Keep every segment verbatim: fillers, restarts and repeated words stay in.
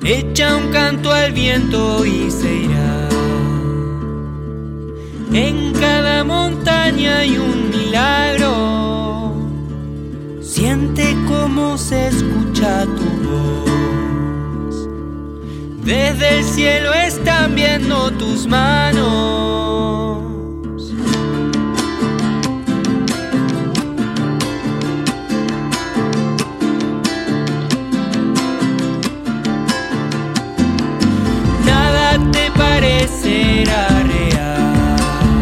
Echa un canto al viento y se irá. En cada montaña hay un milagro. Siente cómo se escucha tu voz. Desde el cielo están viendo tus manos. Nada te parecerá real,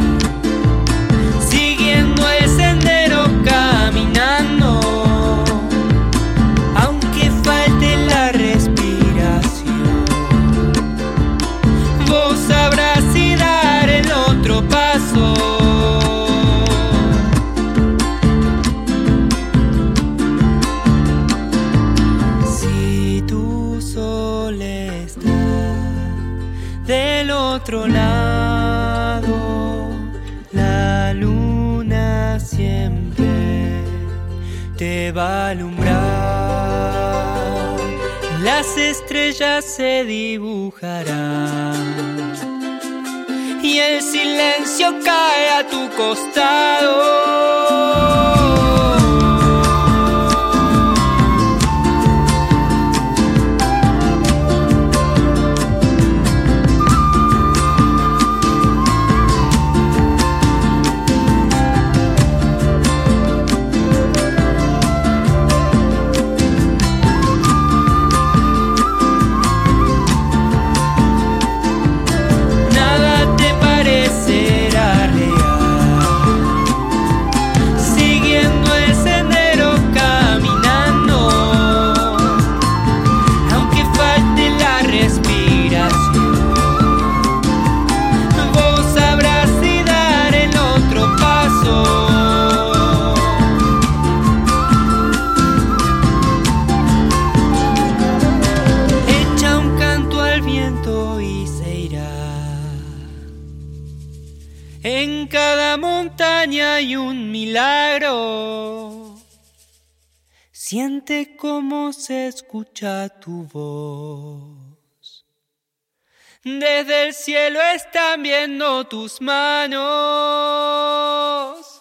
siguiendo el sendero, caminando, aunque falte la respiración. Vos sabrás si dar el otro paso. Si tu sol está del otro lado, la luna siempre te va a alumbrar. Las estrellas se dibujarán y el silencio cae a tu costado. En cada montaña hay un milagro. Siente cómo se escucha tu voz. Desde el cielo están viendo tus manos.